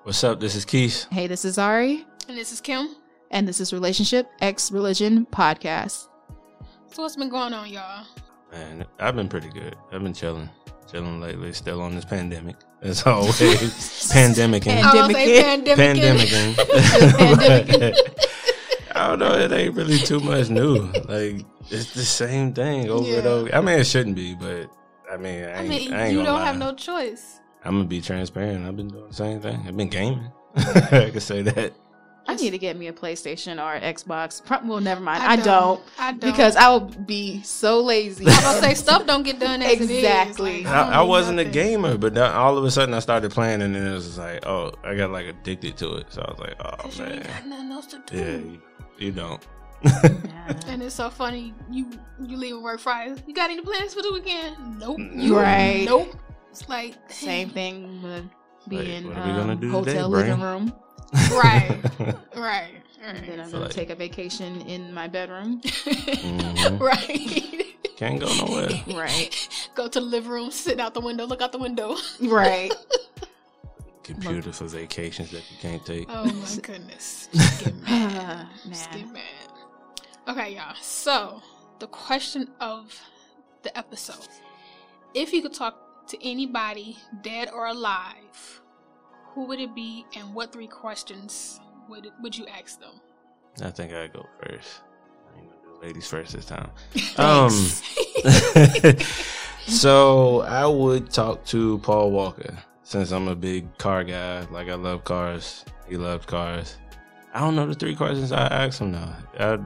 What's up? This is Keith. Hey, this is Ari. And this is Kim. And this is Relationship X Religion Podcast. So what's been going on, y'all? Man, I've been pretty good. I've been chilling lately. Still on this pandemic. As always. Pandemicing. I don't know. It ain't really too much new. Like, it's the same thing over and over. I mean, it shouldn't be, but I ain't you don't lie. have no choice. I'm going to be transparent. I've been doing the same thing. I've been gaming. I can say that. I need to get me a PlayStation or an Xbox. Well, never mind. I don't. Because I will be so lazy. I was going to say, stuff don't get done as exactly. It is. I wasn't a gamer, but now, all of a sudden I started playing, and then it was just like, oh, I got like addicted to it. So I was like, oh, man. You ain't got nothing else to do. Yeah, you don't. And it's so funny. You leave work Friday. You got any plans for the weekend? Nope. Right. Nope. It's like, dang. Same thing with being what are we gonna do hotel today, living room. Right. And then I'm going to take a vacation in my bedroom. Mm-hmm. Right. Can't go nowhere. Right. Go to the living room, sit out the window, look out the window. Right. Computer for vacations that you can't take. Oh my goodness. Just get mad. Man. Just get mad. Okay, y'all. So, the question of the episode. If you could talk to anybody, dead or alive, who would it be, and what 3 questions would you ask them? I think I'd go first. I ain't gonna do ladies first this time. So I would talk to Paul Walker, since I'm a big car guy. Like, I love cars. He loves cars. I don't know the 3 questions I ask him now. I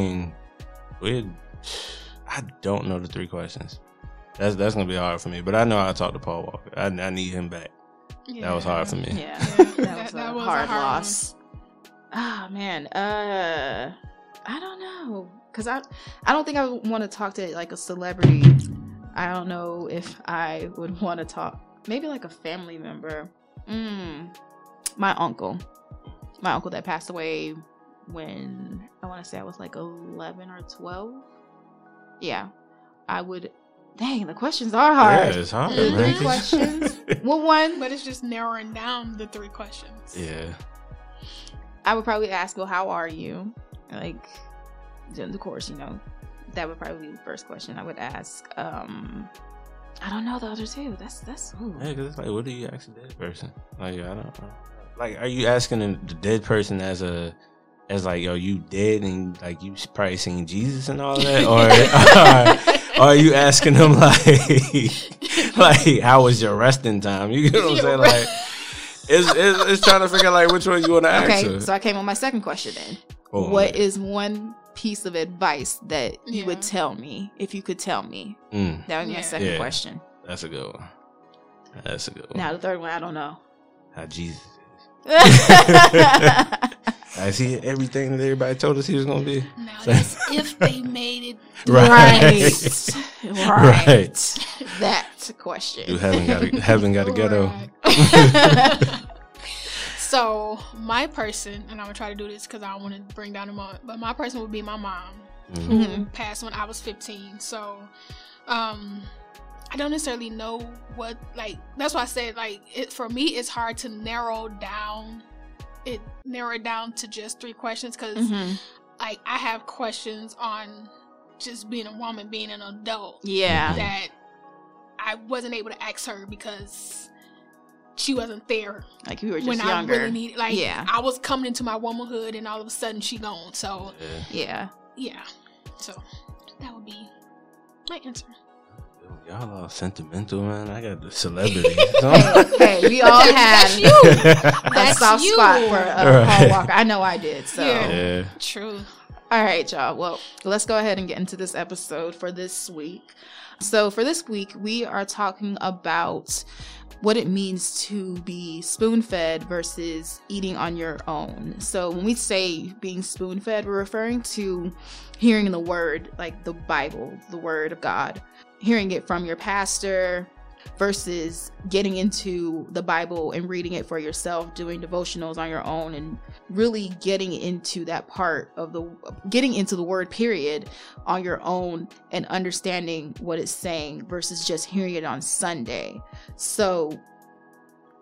don't know the 3 questions. That's gonna be hard for me. But I know I'll talk to Paul Walker. I need him back. Yeah. That was hard for me. Yeah. That was a hard loss. Ah, man. I don't know. Because I don't think I would want to talk to, like, a celebrity. I don't know if I would want to talk. Maybe, like, a family member. My uncle. My uncle that passed away when, I want to say I was, like, 11 or 12. Yeah. I would... Dang, the questions are hard. Yeah, it's hard, the man. 3 questions. What one? But it's just narrowing down the 3 questions. Yeah. I would probably ask, well, how are you? Like, then of course, that would probably be the first question I would ask. I don't know the other 2. That's ooh. Yeah, because it's like, what do you ask a dead person? Like, I don't know. Like, are you asking the dead person as like, are you dead and, like, you probably seen Jesus and all that? Or are you asking them, like, how was your resting time? You get what I'm saying? Like, it's trying to figure, like, which one you want to ask her. Okay, so I came on my second question then. Oh, what is one piece of advice that you would tell me, if you could tell me? That would be my second question. That's a good one. Now, the third one, I don't know. How Jesus is. I see everything that everybody told us he was going to be. Now, that's if they made it. Right. That question. You haven't got a ghetto. So, my person, and I'm going to try to do this because I don't want to bring down the mom, but my person would be my mom, who passed when I was 15. So, I don't necessarily know what, like, that's why I said, like, for me, it's hard to narrow it down to just 3 questions because, like, I have questions on just being a woman, being an adult. Yeah. That I wasn't able to ask her because she wasn't there. Like, you were just when younger. I really needed, like, I was coming into my womanhood and all of a sudden she gone. So, yeah. So, that would be my answer. Y'all all sentimental, man. I got the celebrities. Hey, we all had a soft spot for Paul Walker. I know I did. So yeah. True. All right, y'all. Well, let's go ahead and get into this episode for this week. So for this week, we are talking about what it means to be spoon-fed versus eating on your own. So when we say being spoon-fed, we're referring to hearing the word, like the Bible, the word of God, hearing it from your pastor versus getting into the Bible and reading it for yourself, doing devotionals on your own, and really getting into that part of getting into the word period on your own and understanding what it's saying versus just hearing it on Sunday. So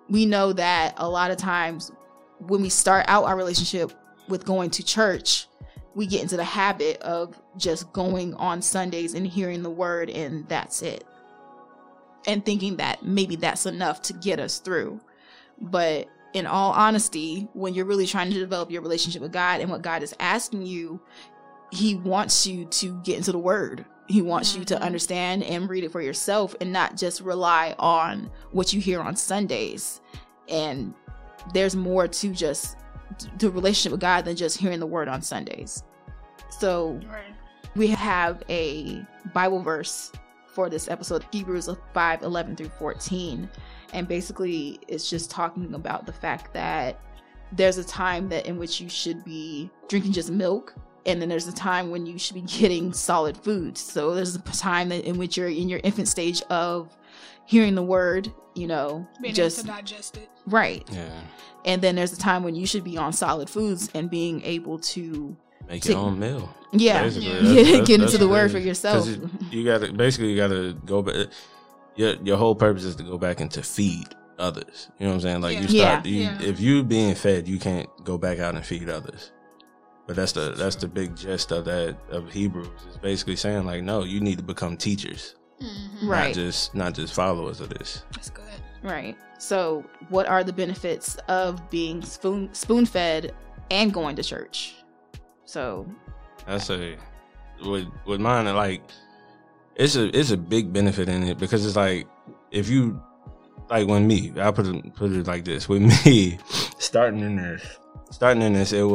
we know that a lot of times when we start out our relationship with going to church, we get into the habit of just going on Sundays and hearing the word, and that's it. And thinking that maybe that's enough to get us through. But in all honesty, when you're really trying to develop your relationship with God and what God is asking you, he wants you to get into the word. He wants you to understand and read it for yourself and not just rely on what you hear on Sundays. And there's more to just the relationship with God than just hearing the word on Sundays. So we have a Bible verse for this episode, Hebrews 5:11-14. And basically it's just talking about the fact that there's a time that in which you should be drinking just milk, and then there's a time when you should be getting solid foods. So there's a time that in which you're in your infant stage of hearing the word, you know, being just able to digest it. Right. Yeah. And then there's a time when you should be on solid foods and being able to make your own meal. Yeah. Basically. Get into the word for yourself. You gotta go back. Your whole purpose is to go back and to feed others. You know what I'm saying? Like if you being fed, you can't go back out and feed others. But that's the big gist of that of Hebrews. It's basically saying like, no, you need to become teachers, right? Not just followers of this. That's good. Right. So, what are the benefits of being spoon fed and going to church? So, I say with mine, like it's a big benefit in it because it's like if you like when me, I'll put it like this. With me starting in this, it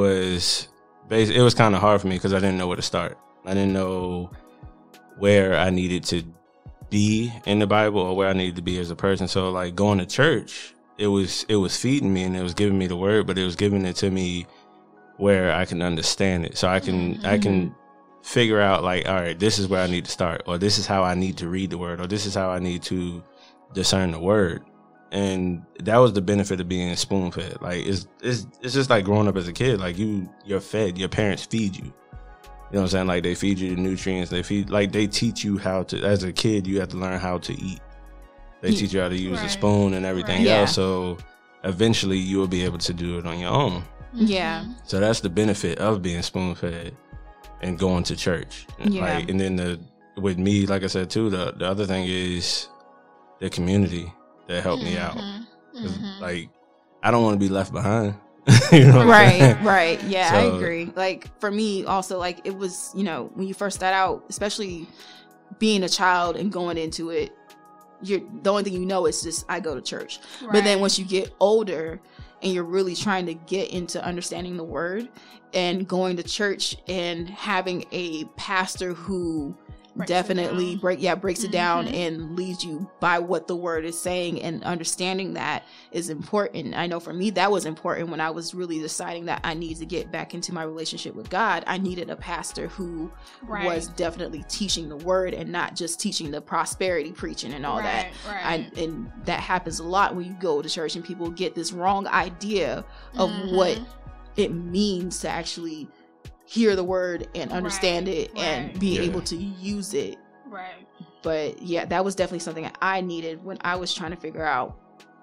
was kind of hard for me because I didn't know where to start. I didn't know where I needed to be in the Bible or where I needed to be as a person. So like going to church, it was feeding me and it was giving me the word, but it was giving it to me where I can understand it. So I can figure out like, all right, this is where I need to start, or this is how I need to read the word, or this is how I need to discern the word. And that was the benefit of being spoon fed. Like it's just like growing up as a kid. Like you're fed. Your parents feed you. You know what I'm saying? Like they feed you the nutrients. They teach you how to. As a kid, you have to learn how to eat. They teach you how to use a spoon and everything else. So eventually, you will be able to do it on your own. Yeah. So that's the benefit of being spoon fed and going to church. Yeah. Like, and then with me, like I said too, the other thing is the community that helped me out. Like, I don't want to be left behind. You know right. Yeah, so, I agree. Like for me also, like it was, you know, when you first start out, especially being a child and going into it, the only thing you know is just I go to church. Right. But then once you get older and you're really trying to get into understanding the word and going to church and having a pastor who definitely breaks it down and leads you by what the word is saying, and understanding that is important. I know for me that was important when I was really deciding that I need to get back into my relationship with God. I needed a pastor who was definitely teaching the word and not just teaching the prosperity preaching and all that. And that happens a lot when you go to church and people get this wrong idea of what it means to actually hear the word and understand it and be able to use it. Right. But yeah, that was definitely something that I needed when I was trying to figure out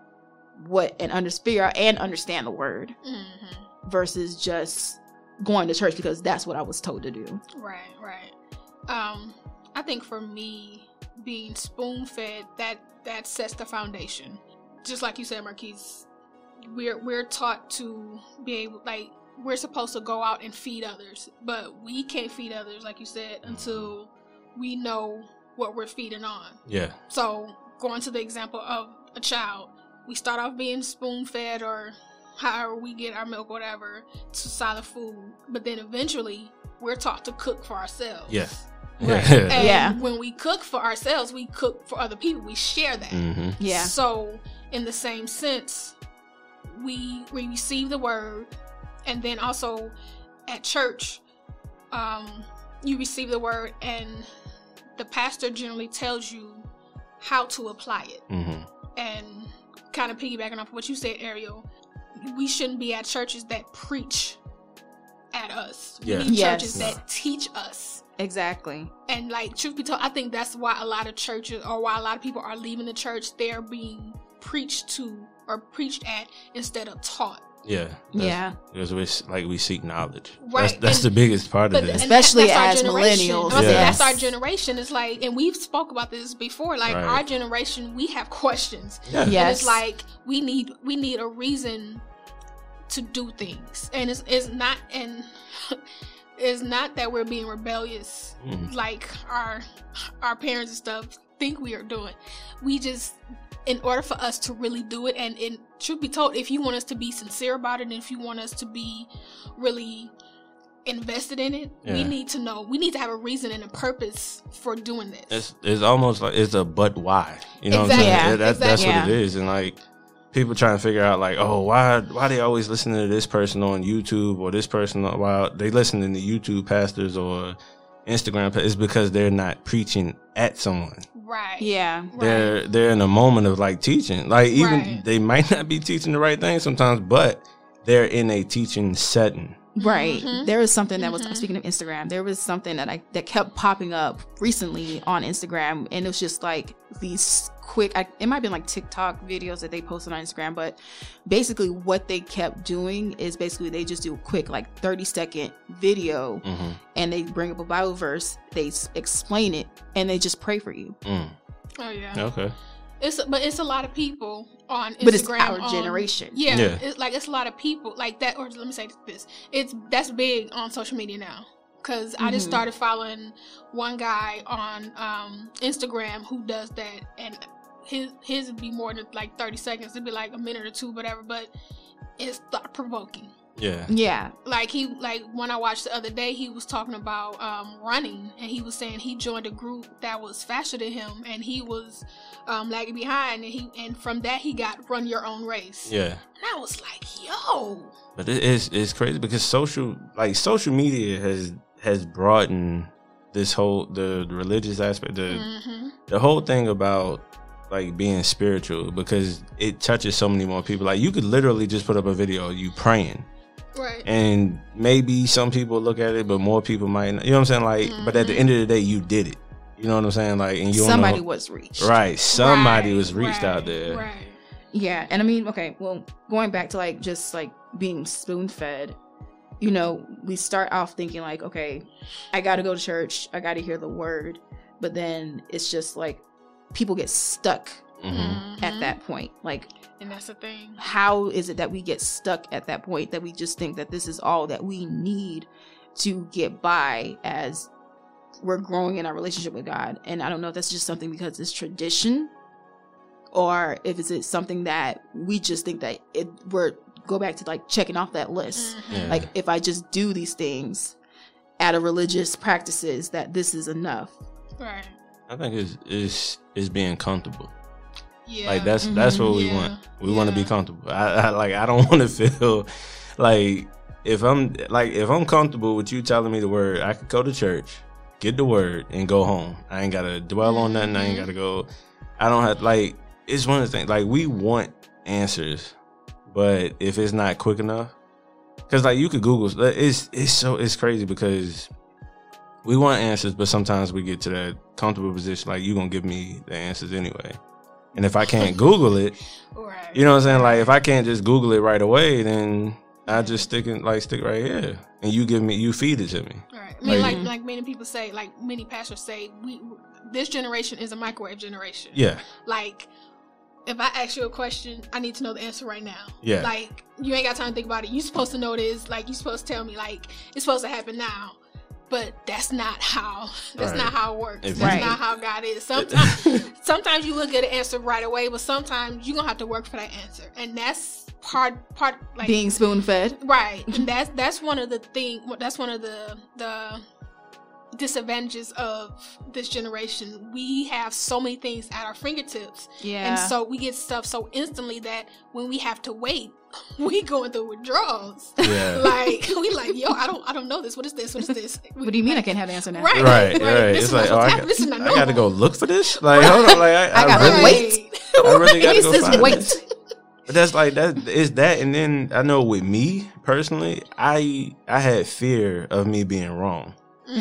understand the word versus just going to church because that's what I was told to do. Right. I think for me, being spoon fed, that sets the foundation. Just like you said, Marquise, we're taught to be able, like, we're supposed to go out and feed others, but we can't feed others, like you said, until we know what we're feeding on. Yeah. So going to the example of a child, we start off being spoon fed or however we get our milk, whatever, to solid food, but then eventually we're taught to cook for ourselves. Yeah. Right. And when we cook for ourselves, we cook for other people. We share that. Yeah. So in the same sense, we receive the word. And then also at church, you receive the word and the pastor generally tells you how to apply it. And kind of piggybacking off what you said, Ariel, we shouldn't be at churches that preach at us. We need churches that teach us. Exactly. And like, truth be told, I think that's why a lot of churches or why a lot of people are leaving the church. They're being preached to or preached at instead of taught. Yeah. Yeah. Because we seek knowledge. Right. That's the biggest part of it. Especially that's as our generation. millennials. That's our generation. It's like, and we've spoke about this before, like Right. our generation, we have questions. Yeah. And Yes. it's like we need a reason to do things. And it's not it's not that we're being rebellious like our parents and stuff think we are doing. We just, in order for us to really do it, and truth be told, if you want us to be sincere about it, and if you want us to be really invested in it, we need to know. We need to have a reason and a purpose for doing this. It's almost like it's a but why. You know Exactly. what I'm saying? Yeah. That's Yeah. what it is. And like people trying to figure out like, oh, why they always listening to this person on YouTube or this person while they listening to YouTube pastors or Instagram. It's because they're not preaching at someone. Right. Yeah. Right. They're in a moment of like teaching. Like even Right. they might not be teaching the right thing sometimes, but they're in a teaching setting. Right. Mhm. There was something that was, speaking of Instagram, there was something that kept popping up recently on Instagram, and it was just like these quick, it might have been like TikTok videos that they posted on Instagram, but basically what they kept doing is basically they just do a quick like 30-second video and they bring up a Bible verse, they explain it, and they just pray for you. Mm. Oh yeah. Okay. But it's a lot of people on Instagram. But it's our generation. Yeah, Yeah. It's a lot of people like that. Or let me say this: that's big on social media now. Because I just started following one guy on Instagram who does that, and his would be more than like 30 seconds. It'd be like a minute or two, whatever. But it's thought provoking. Yeah. Yeah. Like when I watched the other day, he was talking about running, and he was saying he joined a group that was faster than him, and he was lagging behind, and from that he got run your own race. Yeah. And I was like, yo. But it's crazy because social media has broadened this whole the religious aspect, the whole thing about like being spiritual, because it touches so many more people. Like you could literally just put up a video of you praying. Right. And maybe some people look at it, but more people might not. You know what I'm saying? Like, but at the end of the day, you did it. You know what I'm saying? Like, and you don't Somebody know, was reached. right? Somebody was reached right, out there. Right. Yeah, and I mean, okay, well, going back to like just like being spoon fed, you know, we start off thinking like, okay, I got to go to church, I got to hear the word, but then it's just like people get stuck at that point. Like, And that's the thing. how is it that we get stuck at that point, that we just think that this is all that we need to get by as we're growing in our relationship with God? And I don't know if that's just something because it's tradition, or if it's something that we just think that we're go back to like checking off that list. Yeah. Like, if I just do these things out of religious practices, that this is enough. Right. I think it's being comfortable. Yeah. Like that's what we Yeah. want. We want to be comfortable. I don't want to feel like if I'm comfortable with you telling me the word, I could go to church, get the word, and go home. I ain't gotta dwell on nothing. I ain't gotta go. I don't have like. It's one of the things. Like we want answers, but if it's not quick enough, because like you could Google. It's crazy because we want answers, but sometimes we get to that comfortable position. Like you gonna give me the answers anyway. And if I can't Google it, Right. you know what I'm saying? Like if I can't just Google it right away, then I just stick right here, and you feed it to me. Right. I mean, Like- like many people say, like many pastors say, this generation is a microwave generation. Yeah, Like, if I ask you a question, I need to know the answer right now. Yeah. Like, you ain't got time to think about it. You supposed to know this. Like, you supposed to tell me, like, it's supposed to happen now. But that's not how. That's Right. not how it works. If That's you- not how God is. Sometimes you will get an answer right away, but sometimes you're gonna have to work for that answer, and that's part like Being spoon fed. right. And that's one of the That's one of the disadvantages of this generation. We have so many things at our fingertips, Yeah. and so we get stuff so instantly that when we have to wait, we going through withdrawals. yeah. Like we like, yo, I don't know this. What is this? What is this? What do you mean I can't have the answer now? Right. Right. This It's is like, not oh, supposed to happen. This is not I got to normal. go look for this. Like, hold on, like I gotta really, wait. I really got to He go says find wait. this. But that's like is that, and then I know with me personally, I had fear of me being wrong.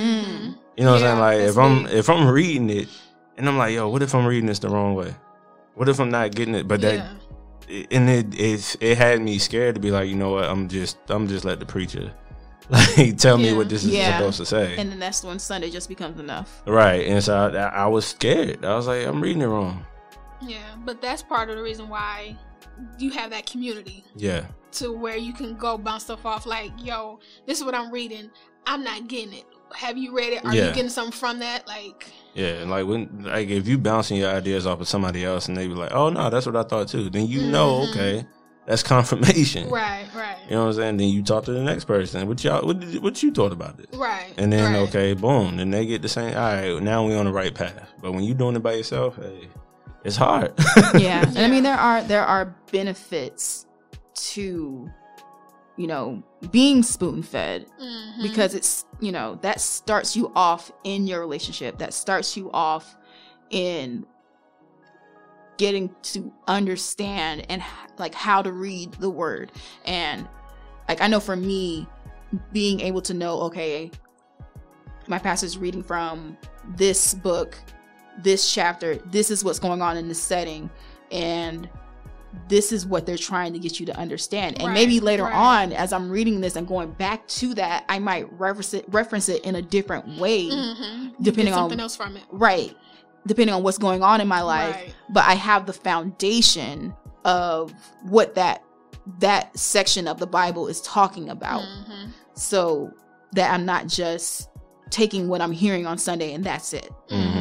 Mm. You know what Yeah, I'm saying? Like that's if I'm reading it and I'm like, yo, what if I'm reading this the wrong way? What if I'm not getting it? But that, and it had me scared to be like, you know what? I'm just let the preacher like tell me what this is supposed to say. And then that's when Sunday just becomes enough. Right. And so I was scared. I was like, I'm reading it wrong. Yeah, but that's part of the reason why you have that community. Yeah. To where you can go bounce stuff off like, yo, this is what I'm reading. I'm not getting it. Have you read it? Are you getting something from that? Like, yeah, like if you bouncing your ideas off of somebody else and they be like, oh no, that's what I thought too, then you know, okay, that's confirmation. Right. You know what I'm saying? Then you talk to the next person. What you thought about it? Right. And then okay, boom, then they get the same. All right, now we on the right path. But when you doing it by yourself, hey, it's hard. Yeah, and I mean there are benefits to, you know, being spoon fed, because it's, you know, that starts you off in your relationship. That starts you off in getting to understand and like how to read the word. And like, I know for me, being able to know, okay, my pastor's reading from this book, this chapter, this is what's going on in this setting, and this is what they're trying to get you to understand. And maybe later on, as I'm reading this and going back to that, I might reference it in a different way, depending on something else from it. Right. Depending on what's going on in my life. Right. But I have the foundation of what that section of the Bible is talking about. So that I'm not just taking what I'm hearing on Sunday and that's it.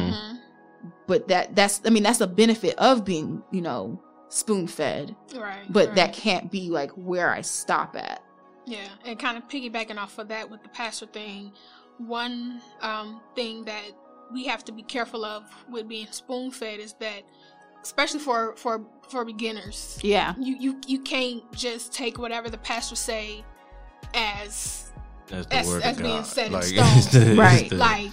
But that's a benefit of being, you know, spoon fed, but that can't be like where I stop at. Yeah, and kind of piggybacking off of that with the pastor thing, one thing that we have to be careful of with being spoon fed is that, especially for beginners, you can't just take whatever the pastor say as being set in stone. Right. Like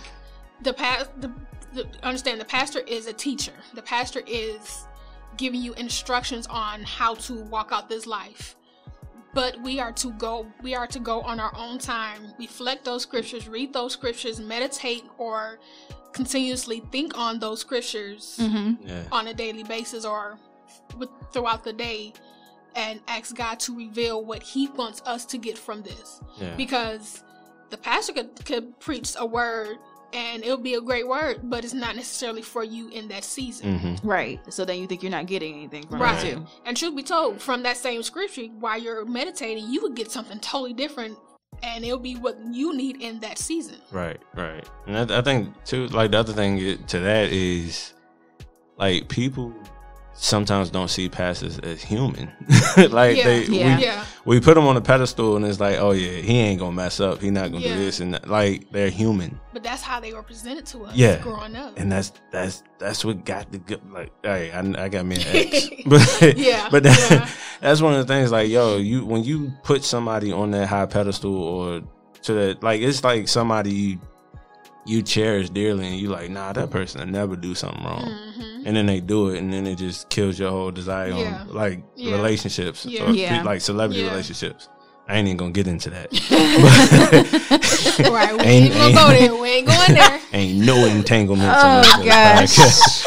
understand the pastor is a teacher. The pastor is giving you instructions on how to walk out this life, but we are to go on our own time, reflect those scriptures, read those scriptures, meditate or continuously think on those scriptures on a daily basis or throughout the day, and ask God to reveal what he wants us to get from this. Because the pastor could preach a word and it'll be a great word, but it's not necessarily for you in that season. Right. So then you think you're not getting anything from it too. And truth be told, from that same scripture, while you're meditating, you would get something totally different, and it'll be what you need in that season. Right. And I think too, like the other thing to that is, like, people sometimes don't see pastors as human. Like we put them on a pedestal and it's like, oh yeah, he ain't gonna mess up, he not gonna do this, and that. Like, they're human. But that's how they were presented to us growing up. And that's what got the good, like, hey, I got me an ex. But that's one of the things, like, yo, when you put somebody on that high pedestal or to that, like, it's like somebody you cherish dearly and you like, nah, that person will never do something wrong. And then they do it, and then it just kills your whole desire on, like, relationships, or like celebrity relationships. I ain't even gonna get into that. Right, we ain't gonna go there. We ain't going there. Ain't no entanglement. Oh gosh.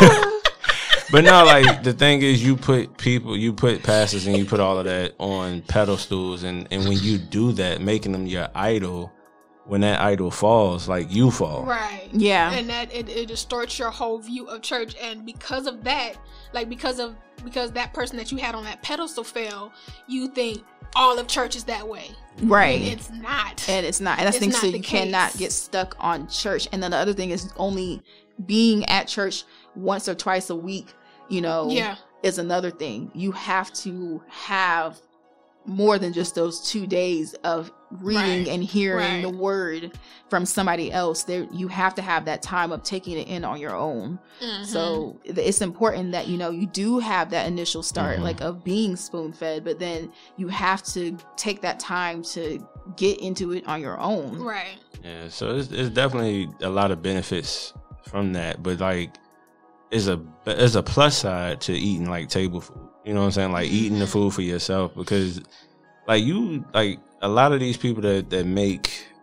But no, like, the thing is, you put pastors and you put all of that on pedestals, and when you do that, making them your idol, when that idol falls, like, you fall. Right. Yeah. And that it distorts your whole view of church. And because of that, like, because that person that you had on that pedestal fell, you think all of church is that way. Right. And it's not. And that's the thing. So you cannot get stuck on church. And then the other thing is only being at church once or twice a week, you know, is another thing. You have to have more than just those 2 days of reading and hearing the word from somebody else. There, you have to have that time of taking it in on your own. So it's important that, you know, you do have that initial start, like, of being spoon fed, but then you have to take that time to get into it on your own. Right. Yeah. So it's definitely a lot of benefits from that, but, like, there's a plus side to eating, like, table food. You know what I'm saying? Like, eating the food for yourself, because, like, a lot of these people that make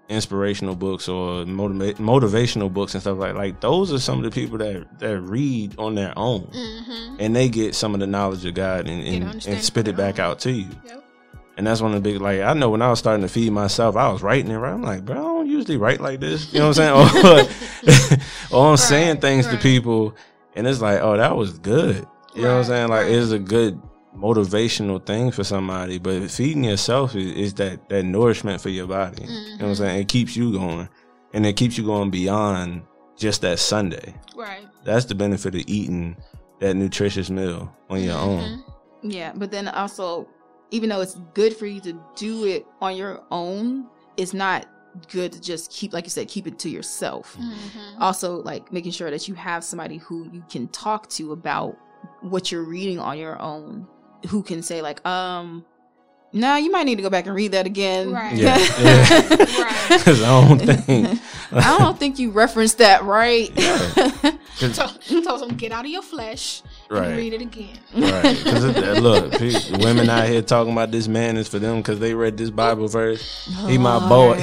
inspirational books or motivational books and stuff like those are some of the people that read on their own, and they get some of the knowledge of God and spit it back out to you. Yep. And that's one of the big, like, I know when I was starting to feed myself, I was writing it right. I'm like, bro, I don't usually write like this. You know what I'm saying? Or I'm saying things to people, and it's like, oh, that was good. You know what I'm saying? Like, it's a good motivational thing for somebody. But feeding yourself is that nourishment for your body. You know what I'm saying? It keeps you going. And it keeps you going beyond just that Sunday. Right. That's the benefit of eating that nutritious meal on your own. Yeah, but then also, even though it's good for you to do it on your own, it's not good to just keep, like you said, keep it to yourself. Also, like, making sure that you have somebody who you can talk to about what you're reading on your own, who can say, like, no, you might need to go back and read that again. Right. Yeah. Because I don't think you referenced that right. Yeah. Told them, get out of your flesh and read it again. Right. Because look, women out here talking about this man is for them because they read this Bible verse. He my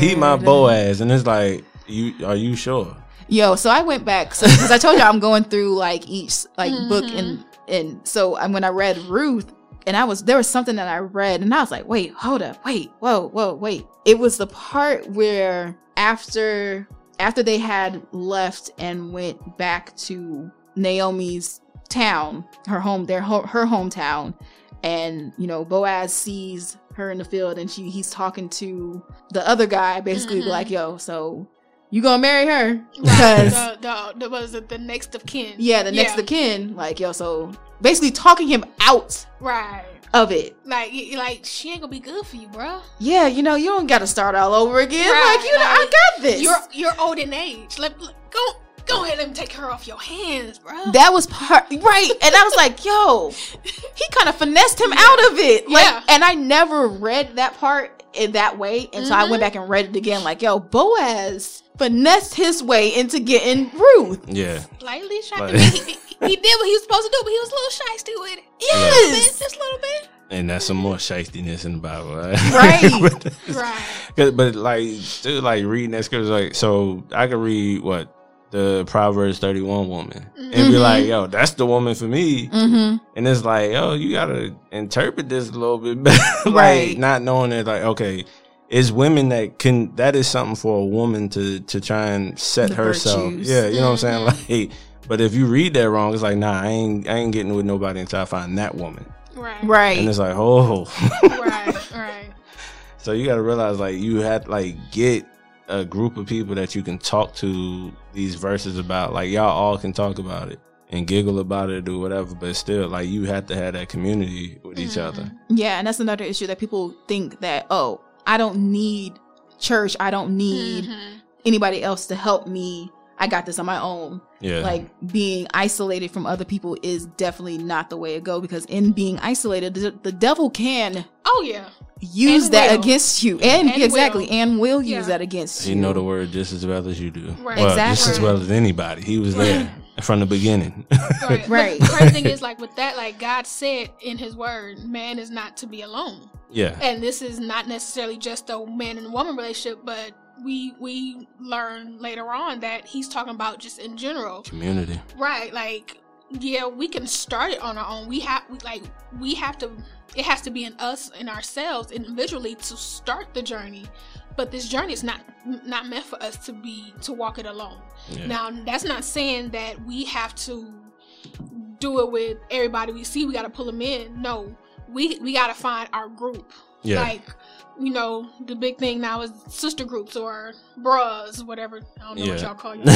Boaz, and it's like, are you sure? Yo, so I went back because I told you I'm going through like each book, and so when I read Ruth, and there was something that I read, and I was like, wait, hold up, wait, whoa. It was the part where after they had left and went back to Naomi's town, her hometown, and Boaz sees her in the field, and he's talking to the other guy, basically like, yo, so you gonna marry her? Because the next of kin. Yeah, the next of kin. Like, yo, so basically talking him out of it. Like she ain't gonna be good for you, bro. Yeah, you don't gotta start all over again. Like, I got this. You're old in age. Go ahead, let me take her off your hands, bro. That was right. And I was like, yo, he kind of finessed him out of it. Like, and I never read that part in that way. And so I went back and read it again. Like, yo, Boaz finessed his way into getting Ruth. Yeah. Slightly shy. He did what he was supposed to do, but he was a little shysty with it. Yes. Just a little bit. And that's some more shystiness in the Bible, right? Right. But like, dude, like reading that scripture, like, so I could read the Proverbs 31 woman and be like, yo, that's the woman for me. And it's like, yo, you gotta interpret this a little bit better. Like, not knowing that, like, okay, it's women that is something for a woman to try and set herself. Virtues. Yeah, you know what I'm saying? Like, but if you read that wrong, it's like, nah, I ain't getting with nobody until I find that woman. Right. And it's like, oh. Right. So you gotta realize, like, you have to, like, get a group of people that you can talk to these verses about. Like, y'all all can talk about it and giggle about it or do whatever, but still, like, you have to have that community with each other. Yeah, and that's another issue that people think that, oh, I don't need church, I don't need anybody else to help me, I got this on my own. Yeah. Like, being isolated from other people is definitely not the way to go, because in being isolated, the devil can use that against you, and will use that against you. He know the word just as well as you do. Right. Well, exactly. Just as well as anybody. He was there from the beginning. Right. The crazy thing is, like, with that, like, God said in his word, man is not to be alone. Yeah. And this is not necessarily just a man and woman relationship, but we learn later on that he's talking about just in general community. Right. Like, yeah, we can start it on our own. We have to, it has to be in us, in ourselves individually, to start the journey. But this journey is not meant for us to walk it alone. Yeah. Now, that's not saying that we have to do it with everybody we see. We got to pull them in. No, we got to find our group. Yeah. Like, the big thing now is sister groups or bras, whatever. I don't know what y'all call you.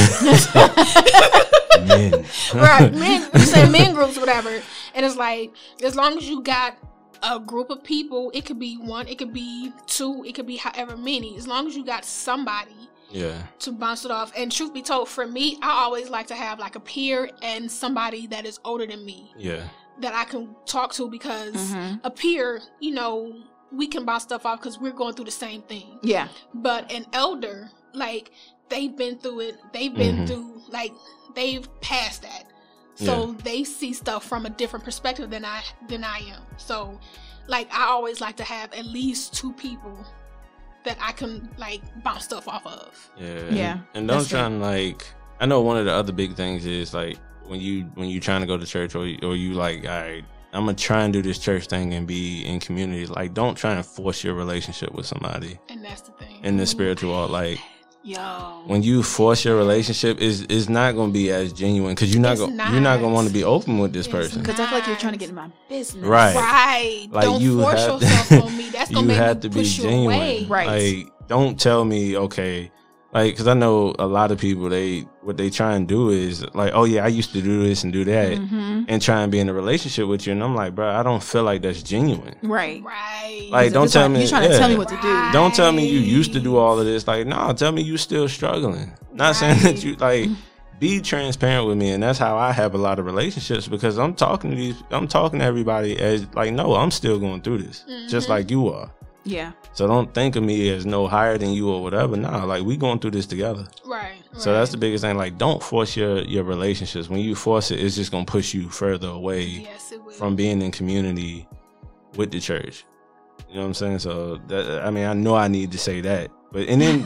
Men. Right, men. We say men groups, whatever. And it's like, as long as you got a group of people, it could be one, it could be two, it could be however many. As long as you got somebody to bounce it off. And truth be told, for me, I always like to have like a peer and somebody that is older than me. Yeah. That I can talk to, because a peer, we can bounce stuff off because we're going through the same thing. Yeah. But an elder, like, they've been through it. They've been through, like, they've passed that. So they see stuff from a different perspective than I am. So, like, I always like to have at least two people that I can like bounce stuff off of. Yeah. And don't try and like, I know one of the other big things is like when you trying to go to church or you like, all right, I'm gonna try and do this church thing and be in community. Like, don't try and force your relationship with somebody. And that's the thing. In the spiritual world, like, yo, when you force your relationship, is not gonna be as genuine because you're not gonna want to be open with this person. Because I feel like you're trying to get in my business, right? Like, don't you force have yourself on me. That's gonna you make have me to be push you genuine, away. Right. Like, don't tell me, okay. Like, because I know a lot of people, what they try and do is like, oh yeah, I used to do this and do that, and try and be in a relationship with you, and I'm like, bro, I don't feel like that's genuine. Right. Like, don't tell me you're trying to tell me what to do. Don't tell me you used to do all of this. Like, no, tell me you still struggling. Not saying that you like. Be transparent with me, and that's how I have a lot of relationships because I'm talking to everybody as like, no, I'm still going through this, just like you are. Yeah. So don't think of me as no higher than you or whatever. Nah, like, we going through this together. Right. So that's the biggest thing. Like, don't force your relationships. When you force it, it's just gonna push you further away from being in community with the church. You know what I'm saying? So that, I mean, I know I need to say that, but and then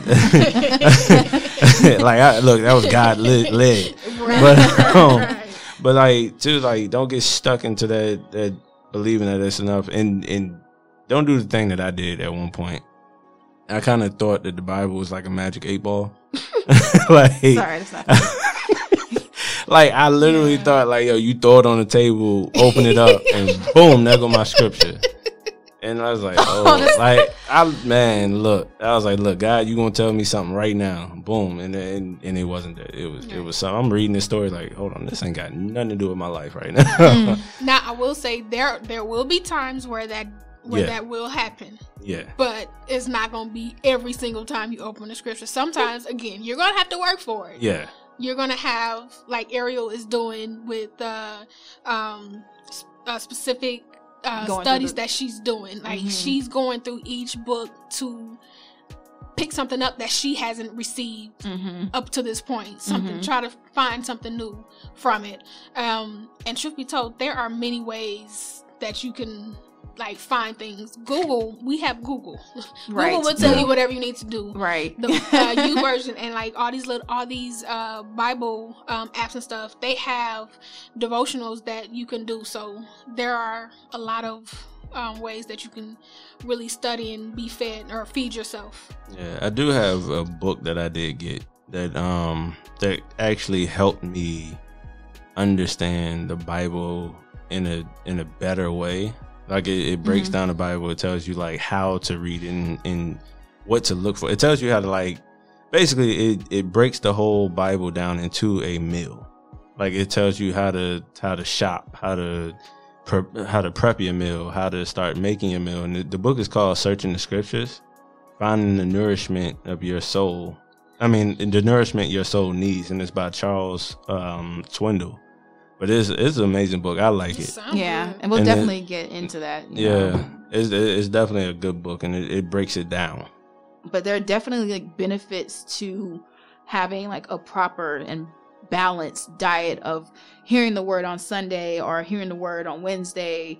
like, look, that was God led, Right. but like, too, like, don't get stuck into that believing that it's enough, and don't do the thing that I did at one point. I kind of thought that the Bible was like a magic 8-ball. Like, sorry, that's not funny. Like, I literally thought, like, yo, you throw it on the table, open it up, and boom, there go my scripture. And I was like, oh, like, I was like, look, God, you gonna tell me something right now? Boom, and it wasn't that. It was something. I'm reading this story like, hold on, this ain't got nothing to do with my life right now. Now, I will say there will be times where that will happen. Yeah. But it's not going to be every single time you open the scripture. Sometimes, again, you're going to have to work for it. Yeah. You're going to have, like Ariel is doing with specific studies that she's doing. Like, she's going through each book to pick something up that she hasn't received up to this point. Try to find something new from it. And truth be told, there are many ways that you can like find things. We have Google. Right. Google will tell you whatever you need to do. Right. The YouVersion and like all these Bible apps and stuff, they have devotionals that you can do. So there are a lot of ways that you can really study and be fed or feed yourself. Yeah, I do have a book that I did get that actually helped me understand the Bible in a better way. Like, it breaks down the Bible. It tells you like how to read it and what to look for. It tells you how to, like, basically it breaks the whole Bible down into a meal. Like, it tells you how to shop, how to prep your meal, how to start making your meal. And the book is called Searching the Scriptures, Finding the Nourishment of Your Soul. I mean, the nourishment your soul needs, and it's by Charles Swindoll. But it's an amazing book. I like it. Yeah, and we'll definitely get into that. It's definitely a good book, and it breaks it down. But there are definitely like benefits to having like a proper and balanced diet of hearing the word on Sunday or hearing the word on Wednesday,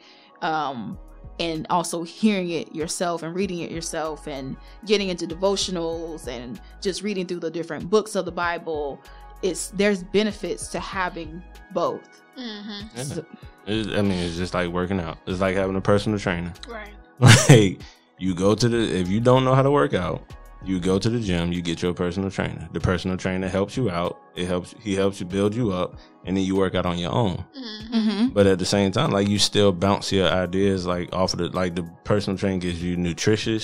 and also hearing it yourself and reading it yourself and getting into devotionals and just reading through the different books of the Bible. There's benefits to having both. Yeah. So, it's just like working out. It's like having a personal trainer. Right. Like, you go if you don't know how to work out, you go to the gym, you get your personal trainer. The personal trainer helps you out. He helps you build you up, and then you work out on your own. But at the same time, like, you still bounce your ideas like off of the personal trainer gives you nutrition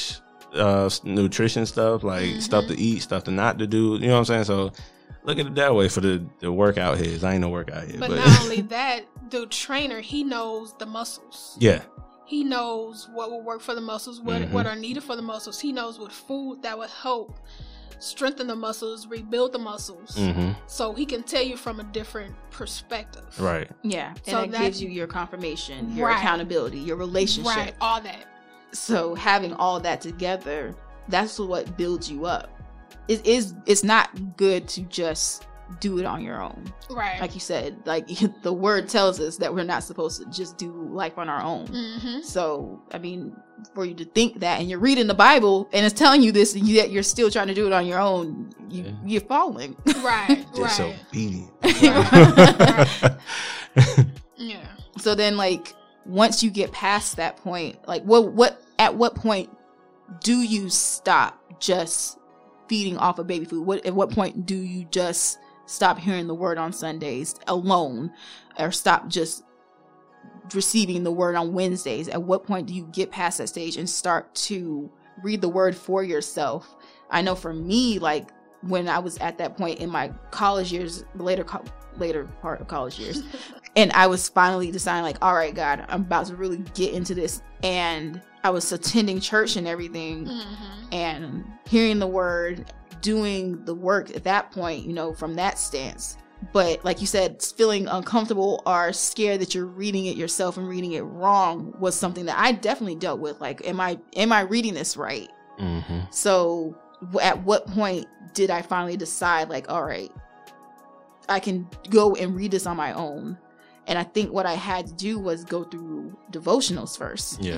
stuff, like stuff to eat, stuff to not to do. You know what I'm saying? So look at it that way for the workout heads. I ain't no workout head. But not only that, the trainer, he knows the muscles. Yeah. He knows what will work for the muscles, what are needed for the muscles. He knows what food that will help strengthen the muscles, rebuild the muscles. So he can tell you from a different perspective. Right. Yeah. So and that gives you your confirmation, your accountability, your relationship. Right. All that. So having all that together, that's what builds you up. It's not good to just do it on your own. Right. Like you said, like the word tells us that we're not supposed to just do life on our own. Mm-hmm. So, I mean, for you to think that and you're reading the Bible and it's telling you this and yet you're still trying to do it on your own, you're falling. Right. Disobedient. Right. Yeah. So then, like, once you get past that point, like, at what point do you stop just feeding off of baby food? At what point do you just stop hearing the word on Sundays alone, or stop just receiving the word on Wednesdays? At what point do you get past that stage and start to read the word for yourself? I know for me, like, when I was at that point in my college years, later part of college years, and I was finally deciding, like, all right, God, I'm about to really get into this. And I was attending church and everything, and hearing the word, doing the work at that point, you know, from that stance. But like you said, feeling uncomfortable or scared that you're reading it yourself and reading it wrong was something that I definitely dealt with. Like, am I reading this right? Mm-hmm. So at what point did I finally decide, like, all right, I can go and read this on my own? And I think what I had to do was go through devotionals first. Yeah.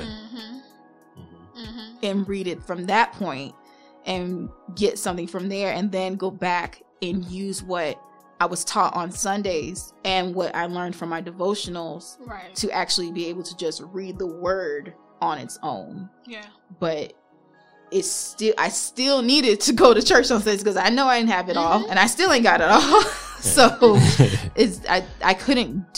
And read it from that point and get something from there, and then go back and use what I was taught on Sundays and what I learned from my devotionals to actually be able to just read the word on its own. Yeah. But I still needed to go to church on Sundays because I know I didn't have it all, and I still ain't got it all. So I couldn't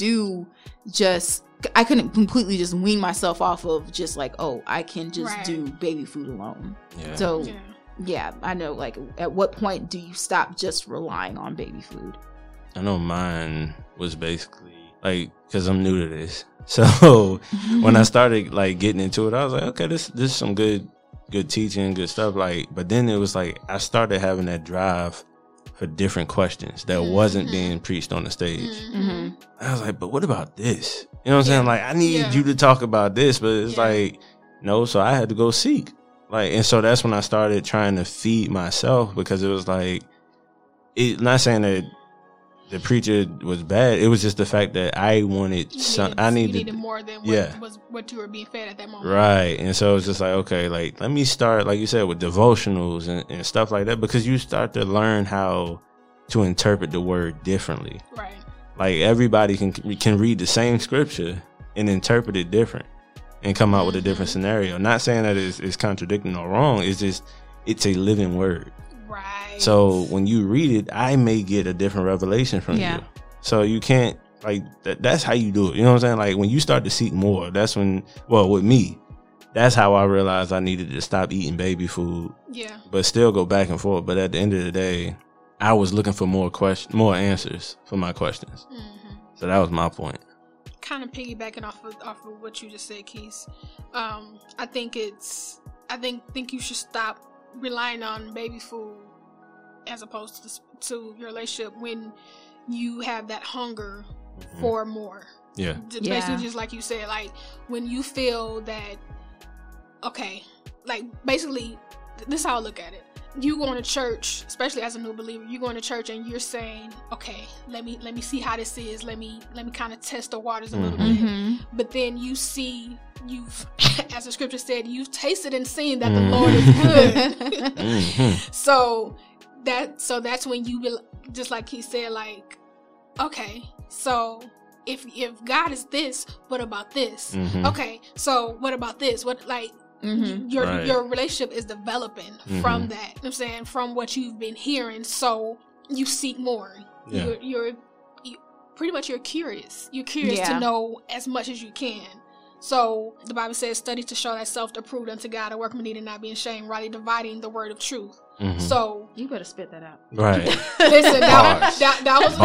I couldn't completely just wean myself off of just like, oh, I can just do baby food alone. Yeah. So yeah, I know, like, at what point do you stop just relying on baby food? I know mine was basically like, because I'm new to this. So when I started like getting into it, I was like, okay, this is some good teaching, good stuff. Like, but then it was like I started having that drive for different questions that wasn't being preached on the stage. I was like, but what about this? You know what I'm saying? Like, I need you to talk about this, but it's like, no. So I had to go seek. Like, and so that's when I started trying to feed myself, because it was like, not saying that the preacher was bad. It was just the fact that I wanted I needed more than what you were being fed at that moment. Right. And so it's just like, okay, like, let me start, like you said, with devotionals and stuff like that, because you start to learn how to interpret the word differently. Right. Like, everybody can read the same scripture and interpret it different and come out with a different scenario. Not saying that it's contradicting or wrong. It's just, it's a living word. Right. So when you read it, I may get a different revelation from you. So you can't, like, that's how you do it. You know what I'm saying? Like, when you start to seek more, that's when, well, with me, that's how I realized I needed to stop eating baby food. Yeah. But still go back and forth. But at the end of the day, I was looking for more answers for my questions. So that was my point. Kind of piggybacking off of what you just said, Keith. I think you should stop relying on baby food as opposed to your relationship when you have that hunger for more. Yeah. Basically, just like you said, like, when you feel that, okay, like, basically, this is how I look at it. You going to church, especially as a new believer, you going to church and you're saying, okay, let me see how this is. Let me kind of test the waters a little bit. But then you've, as the scripture said, you've tasted and seen that the Lord is good. So that's when you will, just like he said, like, okay, so if God is this, what about this? Okay, so what about this? What, like, your relationship is developing from that. You know what I'm saying, from what you've been hearing, so you seek more. You're pretty much, you're curious. You're curious to know as much as you can. So the Bible says, study to show thyself approved unto God, a workman needed not be ashamed, rightly dividing the word of truth. So you better spit that out. Right. Listen, that was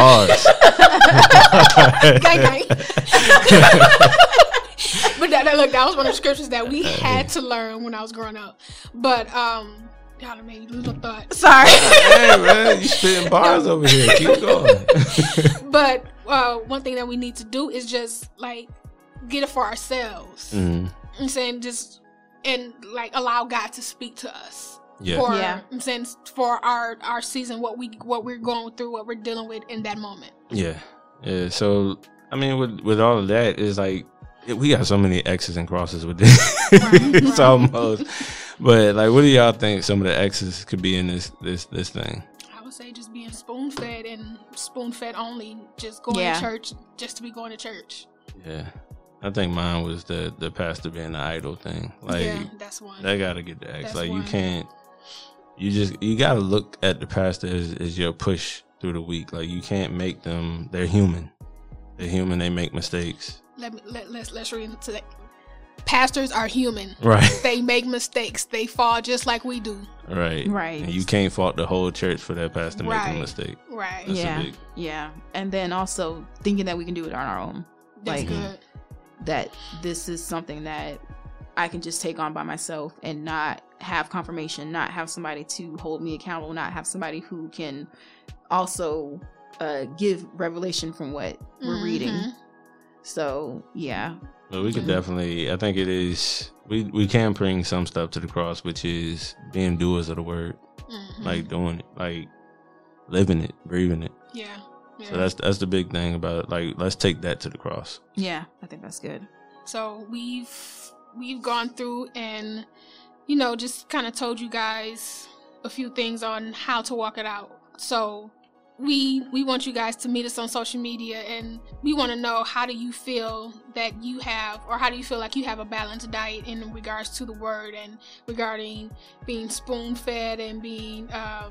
bars. But that was one of the scriptures that we had to learn when I was growing up. But y'all made me lose my thought. Sorry. Hey man, you spitting bars over here. Keep going. But one thing that we need to do is just, like, get it for ourselves. I'm saying, just, and, like, allow God to speak to us. I'm saying for our season, what we're going through, what we're dealing with in that moment. Yeah. So I mean, with all of that, it's like we got so many X's and crosses with this. It's almost. But like, what do y'all think some of the X's could be in this thing? I would say just being spoon fed and spoon fed only, just going to church just to be going to church. Yeah. I think mine was the pastor being the idol thing. Like, that's one. That gotta get the X. That's like one. You can't. You gotta look at the pastor as your push through the week. Like, you can't make them. They're human. They're human. They make mistakes. Let's read into that. Pastors are human. Right. They make mistakes. They fall just like we do. Right. Right. And you can't fault the whole church for that pastor making a mistake. Right. That's Yeah. And then also thinking that we can do it on our own. That's good. That this is something that I can just take on by myself and not have confirmation, not have somebody to hold me accountable, not have somebody who can also give revelation from what we're reading. So, yeah. But we could definitely, I think it is, we can bring some stuff to the cross, which is being doers of the word. Like doing it, like living it, breathing it. Yeah. So that's the big thing about it. Like, let's take that to the cross. Yeah, I think that's good. So we've gone through and, just kind of told you guys a few things on how to walk it out. So we want you guys to meet us on social media, and we want to know, how do you feel that you have, or how do you feel like you have a balanced diet in regards to the word and regarding being spoon fed and being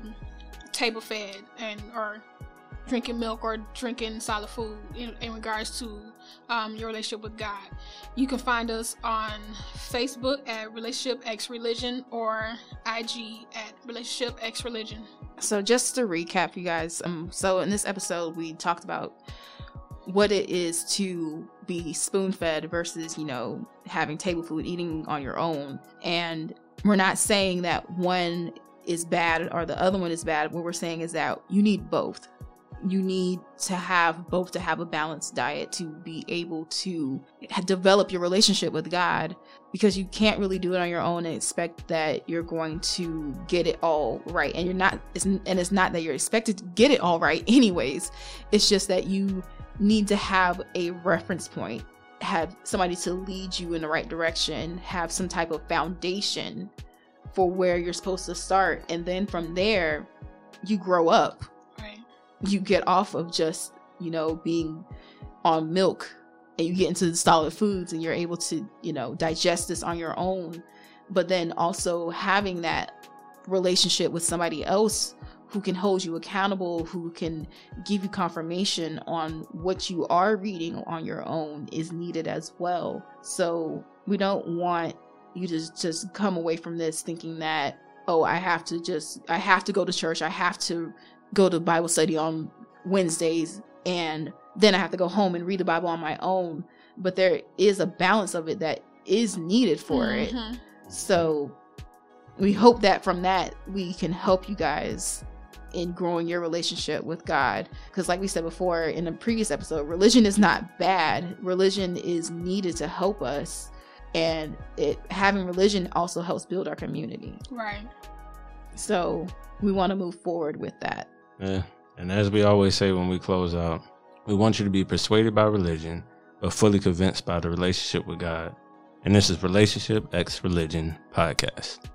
table fed, and or drinking milk or drinking solid food in regards to your relationship with God. You can find us on Facebook at Relationship X Religion or IG at Relationship X Religion. So just to recap, you guys, so in this episode we talked about what it is to be spoon-fed versus, having table food, eating on your own. And we're not saying that one is bad or the other one is bad. What we're saying is that you need both. You need to have both to have a balanced diet to be able to develop your relationship with God, because you can't really do it on your own and expect that you're going to get it all right. And you're not, and it's not that you're expected to get it all right anyways. It's just that you need to have a reference point, have somebody to lead you in the right direction, have some type of foundation for where you're supposed to start. And then from there, you grow up. You get off of just, being on milk, and you get into the solid foods, and you're able to, digest this on your own. But then also having that relationship with somebody else who can hold you accountable, who can give you confirmation on what you are reading on your own is needed as well. So we don't want you to just come away from this thinking that, oh, I have to go to church. I have to go to Bible study on Wednesdays, and then I have to go home and read the Bible on my own. But there is a balance of it that is needed for it. So we hope that from that we can help you guys in growing your relationship with God. Because like we said before in a previous episode, religion is not bad. Religion is needed to help us, and having religion also helps build our community. Right. So we want to move forward with that. Yeah. And as we always say when we close out, we want you to be persuaded by religion, but fully convinced by the relationship with God. And this is Relationship X Religion Podcast.